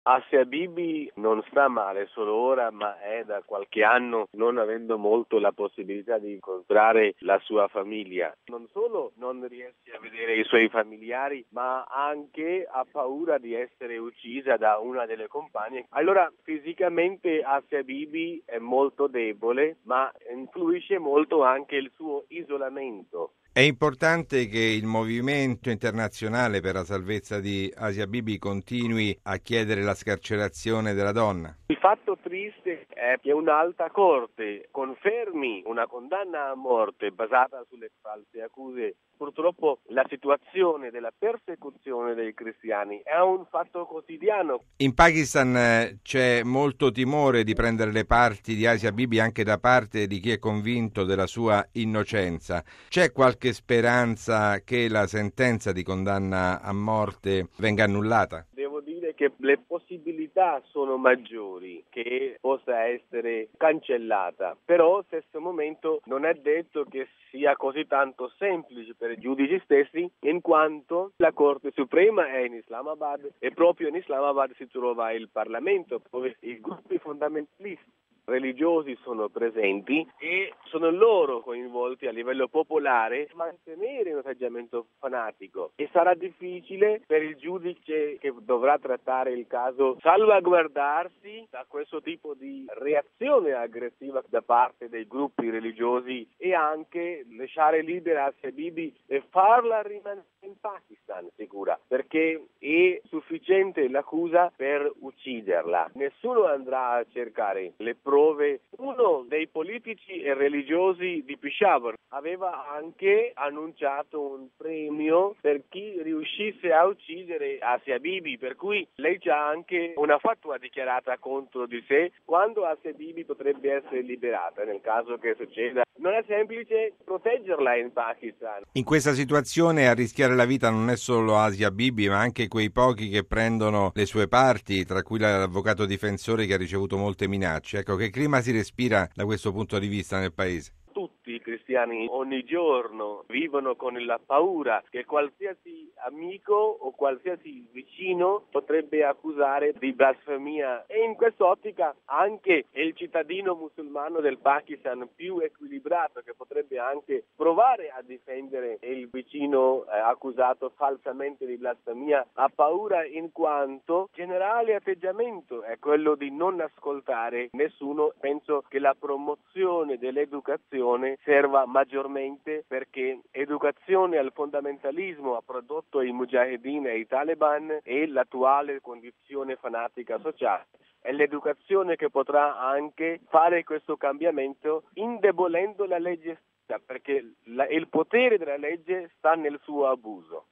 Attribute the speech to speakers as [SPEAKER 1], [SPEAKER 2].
[SPEAKER 1] Asia Bibi non sta male solo ora, ma è da qualche anno non avendo molto la possibilità di incontrare la sua famiglia. Non solo non riesce a vedere i suoi familiari, ma anche ha paura di essere uccisa da una delle compagne. Allora, fisicamente Asia Bibi è molto debole, ma influisce molto anche il suo isolamento.
[SPEAKER 2] È importante che il movimento internazionale per la salvezza di Asia Bibi continui a chiedere la scarcerazione della donna.
[SPEAKER 1] Il fatto triste è che un'alta corte confermi una condanna a morte basata sulle false accuse. Purtroppo la situazione della persecuzione dei cristiani è un fatto quotidiano.
[SPEAKER 2] In Pakistan c'è molto timore di prendere le parti di Asia Bibi anche da parte di chi è convinto della sua innocenza. C'è qualche speranza che la sentenza di condanna a morte venga annullata?
[SPEAKER 1] Devo dire che le possibilità sono maggiori che possa essere cancellata, però allo stesso momento non è detto che sia così tanto semplice per i giudici stessi, in quanto la Corte Suprema è in Islamabad e proprio in Islamabad si trova il Parlamento, dove i gruppi fondamentalisti religiosi sono presenti e sono loro coinvolti a livello popolare a mantenere un atteggiamento fanatico, e sarà difficile per il giudice che dovrà trattare il caso salvaguardarsi da questo tipo di reazione aggressiva da parte dei gruppi religiosi e anche lasciare libera Asia Bibi e farla rimanere in Pakistan sicura, perché è sufficiente l'accusa per ucciderla. Nessuno andrà a cercare le prove. Uno dei politici e religiosi di Peshawar aveva anche annunciato un premio per chi riuscisse a uccidere Asia Bibi, per cui lei c'ha anche una fatwa dichiarata contro di sé quando Asia Bibi potrebbe essere liberata nel caso che succeda. Non è semplice proteggerla in Pakistan.
[SPEAKER 2] In questa situazione a rischiare la vita non è solo Asia Bibi, ma anche quei pochi che prendono le sue parti, tra cui l'avvocato difensore che ha ricevuto molte minacce. Ecco, che clima si respira da questo punto di vista nel paese?
[SPEAKER 1] Tutti i cristiani ogni giorno vivono con la paura che qualsiasi amico o qualsiasi vicino potrebbe accusare di blasfemia, e in quest'ottica anche il cittadino musulmano del Pakistan più equilibrato, che potrebbe anche provare a difendere il vicino accusato falsamente di blasfemia, ha paura, in quanto generale atteggiamento è quello di non ascoltare nessuno. Penso che la promozione dell'educazione serva maggiormente, perché educazione al fondamentalismo ha prodotto i mujahideen e i taliban e l'attuale condizione fanatica sociale. È l'educazione che potrà anche fare questo cambiamento, indebolendo la legge stessa, perché il potere della legge sta nel suo abuso.